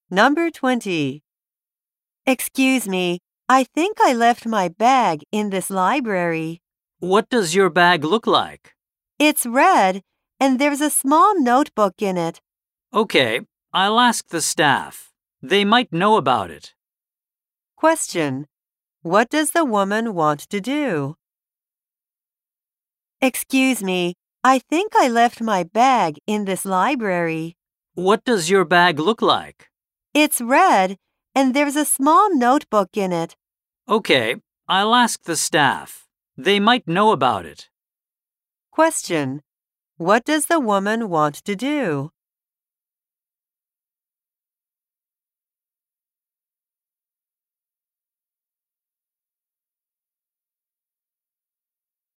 Number 20. Excuse me, I think I left my bag in this library. What does your bag look like? It's red, and there's a small notebook in it. Okay, I'll ask the staff. They might know about it. Question. What does the woman want to do? Excuse me, I think I left my bag in this library. What does your bag look like? It's red, and there's a small notebook in it. Okay, I'll ask the staff. They might know about it. Question. What does the woman want to do?